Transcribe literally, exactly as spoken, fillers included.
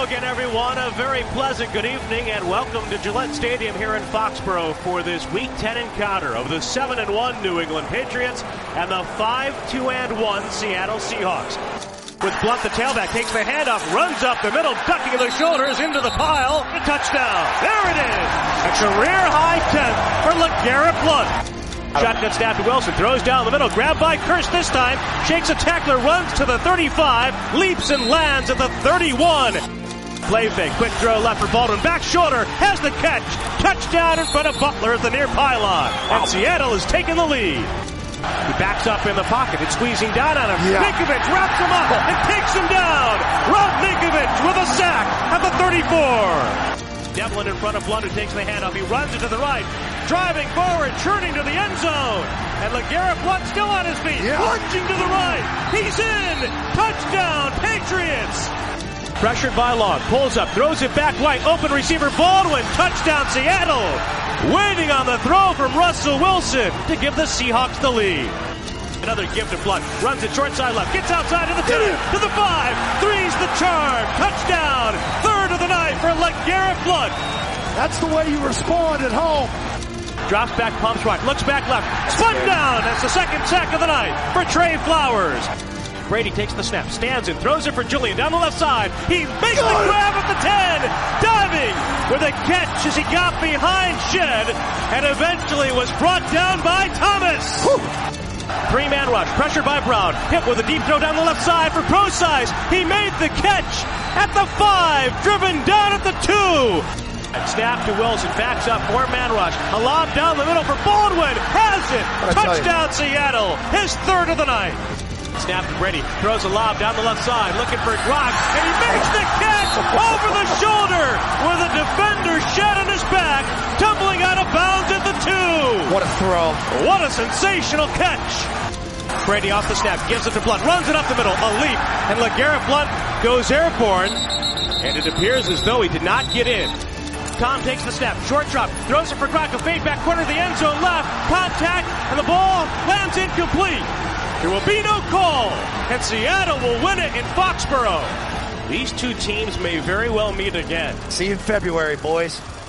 Hello again, everyone. A very pleasant good evening and welcome to Gillette Stadium here in Foxborough for this Week ten encounter of the seven and one New England Patriots and the five two and one Seattle Seahawks. With Blunt, the tailback, takes the handoff, runs up the middle, ducking the shoulders into the pile. A touchdown. There it is. A career-high tenth for LeGarrette Blunt. Shotgun snap to Wilson, throws down the middle, grabbed by Kearse this time, shakes a tackler, runs to the thirty-five, leaps and lands at the thirty-one. Play fake, quick throw left for Baldwin, back shoulder, has the catch, touchdown in front of Butler at the near pylon, and Seattle is taking the lead. He backs up in the pocket, it's squeezing down on him, yeah. Ninkovich wraps him up and takes him down. Rob Ninkovich with a sack at the thirty-four. Devlin in front of Blunt, who takes the handoff. He runs it to the right, driving forward, churning to the end zone. And LeGarrette Blunt still on his feet, yeah. Plunging to the right. He's in. Touchdown, Patriots. Pressured by Long, pulls up, throws it back right. Open receiver Baldwin, touchdown Seattle. Waiting on the throw from Russell Wilson to give the Seahawks the lead. Another gift to Blunt, runs it short side left, gets outside to the ten, to the five, three's the charm, touchdown, third of the night for LeGarrette Blunt. That's the way you respond at home. Drops back, pumps right, looks back left, spun down, that's the second sack of the night for Trey Flowers. Brady takes the snap, stands and throws it for Julian down the left side. He makes the grab at the ten, diving with a catch as he got behind Shed and eventually was brought down by Thomas. Whew. Three-man rush, pressured by Brown. Hit with a deep throw down the left side for Prosise. He made the catch at the five, driven down at the two. And snap to Wilson, backs up, four-man rush. A lob down the middle for Baldwin. Has it. Touchdown Seattle, his third of the night. Snap to Brady, throws a lob down the left side, looking for Gronk, and he makes the catch over the shoulder with a defender shed on his back, tumbling out of bounds at the two. What a throw. What a sensational catch. Brady off the snap, gives it to Blunt, runs it up the middle, a leap, and LeGarrette Blunt goes airborne, and it appears as though he did not get in. Tom takes the snap, short drop, throws it for Gronk, a fade back corner of the end zone left, contact, and the ball lands incomplete. There will be no call, and Seattle will win it in Foxborough. These two teams may very well meet again. See you in February, boys.